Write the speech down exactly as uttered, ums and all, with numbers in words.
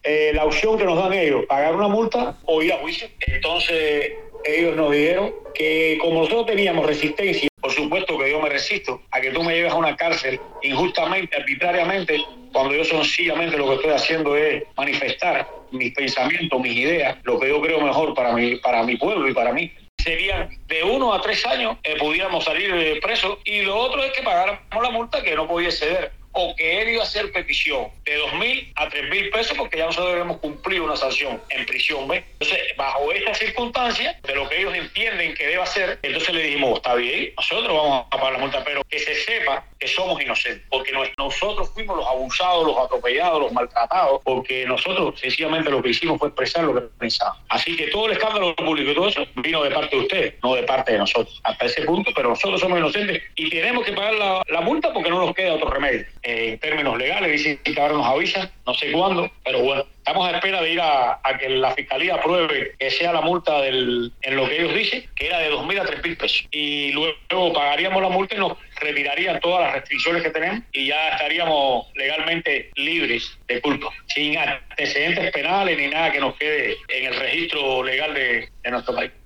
eh, la opción que nos dan ellos, pagar una multa o ir a juicio. Entonces ellos nos dijeron que como nosotros teníamos resistencia, por supuesto que yo me resisto a que tú me lleves a una cárcel injustamente, arbitrariamente, cuando yo sencillamente lo que estoy haciendo es manifestar mis pensamientos, mis ideas, lo que yo creo mejor para mi, para mi pueblo y para mí. Serían de uno a tres años, eh, pudiéramos salir eh, presos, y lo otro es que pagáramos la multa que no podía ceder, o que él iba a hacer petición de dos mil a tres mil pesos, porque ya nosotros debemos cumplir una sanción en prisión, ¿ves? Entonces, bajo esta circunstancia, de lo que ellos entienden que debe hacer, entonces le dijimos, está bien, nosotros vamos a pagar la multa, pero que se sepa que somos inocentes, porque nosotros fuimos los abusados, los atropellados, los maltratados, porque nosotros sencillamente lo que hicimos fue expresar lo que pensábamos. Así que todo el escándalo público y todo eso vino de parte de ustedes, no de parte de nosotros, hasta ese punto, pero nosotros somos inocentes y tenemos que pagar la, la multa porque no nos queda otro remedio. Eh, en términos legales, dicen que ahora nos avisan, no sé cuándo, pero bueno, estamos a espera de ir a, a que la Fiscalía apruebe que sea la multa del, en lo que ellos dicen, que era de dos mil a tres mil pesos. Y luego pagaríamos la multa y nos retirarían todas las restricciones que tenemos y ya estaríamos legalmente libres de culpa, sin antecedentes penales ni nada que nos quede en el registro legal de, de nuestro país.